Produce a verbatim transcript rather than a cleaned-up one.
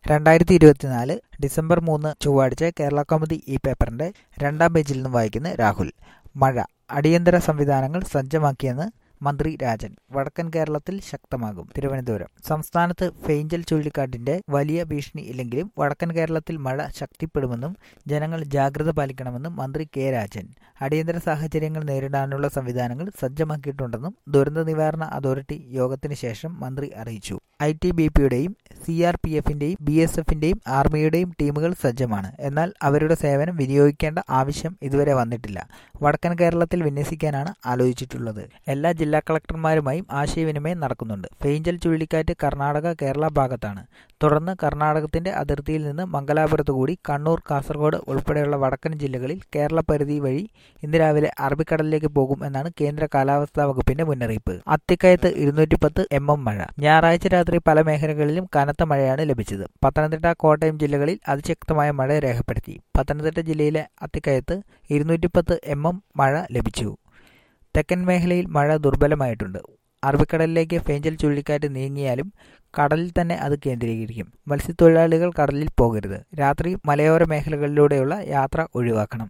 രണ്ടായിരത്തി ഇരുപത്തിനാല് ഡിസംബർ മൂന്ന് ചൊവ്വാഴ്ച കേരളകൗമുദി ഈ പേപ്പറിന്റെ രണ്ടാം പേജിൽ നിന്നും വായിക്കുന്ന രാഹുൽ. മഴ അടിയന്തര സംവിധാനങ്ങൾ സജ്ജമാക്കിയെന്ന് മന്ത്രി രാജൻ. വടക്കൻ കേരളത്തിൽ ശക്തമാകും. തിരുവനന്തപുരം. സംസ്ഥാനത്ത് ഫെയ്ഞ്ചൽ ചുഴലിക്കാറ്റിന്റെ വലിയ ഭീഷണി ഇല്ലെങ്കിലും വടക്കൻ കേരളത്തിൽ മഴ ശക്തിപ്പെടുമെന്നും ജനങ്ങൾ ജാഗ്രത പാലിക്കണമെന്നും മന്ത്രി കെ രാജൻ. അടിയന്തര സാഹചര്യങ്ങൾ നേരിടാനുള്ള സംവിധാനങ്ങൾ സജ്ജമാക്കിയിട്ടുണ്ടെന്നും ദുരന്ത നിവാരണ അതോറിറ്റി യോഗത്തിന് ശേഷം മന്ത്രി അറിയിച്ചു. ഐ ടി ബി പിയുടെയും സി ആർ പി എഫിന്റെയും ബി എസ് എഫിന്റെയും ആർമിയുടെയും ടീമുകൾ സജ്ജമാണ്. എന്നാൽ അവരുടെ സേവനം വിനിയോഗിക്കേണ്ട ആവശ്യം ഇതുവരെ വന്നിട്ടില്ല. വടക്കൻ കേരളത്തിൽ വിന്യസിക്കാനാണ് ആലോചിച്ചിട്ടുള്ളത്. എല്ലാ ജില്ലാ കളക്ടർമാരുമായും ആശയവിനിമയം നടക്കുന്നുണ്ട്. ഫെയ്ഞ്ചൽ ചുഴലിക്കാറ്റ് കർണാടക കേരള ഭാഗത്താണ്. തുടർന്ന് കർണാടകത്തിന്റെ അതിർത്തിയിൽ നിന്ന് മംഗലാപുരത്ത് കൂടി കണ്ണൂർ, കാസർഗോഡ് ഉൾപ്പെടെയുള്ള വടക്കൻ ജില്ലകളിൽ കേരള പരിധി വഴി ഇന്ന് രാവിലെ അറബിക്കടലിലേക്ക് പോകും എന്നാണ് കേന്ദ്ര കാലാവസ്ഥാ വകുപ്പിന്റെ മുന്നറിയിപ്പ്. അത്തിക്കയത്ത് ഇരുന്നൂറ്റി പത്ത് എം എം മഴ. ഞായറാഴ്ച രാത്രി പല മേഖലകളിലും കനത്ത മഴയാണ് ലഭിച്ചത്. പത്തനംതിട്ട, കോട്ടയം ജില്ലകളിൽ അതിശക്തമായ മഴ രേഖപ്പെടുത്തി. പത്തനംതിട്ട ജില്ലയിലെ അത്തിക്കയത്ത് ഇരുന്നൂറ്റി പത്ത് എം എം മഴ ലഭിച്ചു. തെക്കൻ മേഖലയിൽ മഴ ദുർബലമായിട്ടുണ്ട്. അറബിക്കടലിലേക്ക് ഫെയ്ഞ്ചൽ ചുഴലിക്കാറ്റ് നീങ്ങിയാലും കടലിൽ തന്നെ അത് കേന്ദ്രീകരിക്കും. മത്സ്യത്തൊഴിലാളികൾ കടലിൽ പോകരുത്. രാത്രി മലയോര മേഖലകളിലൂടെയുള്ള യാത്ര ഒഴിവാക്കണം.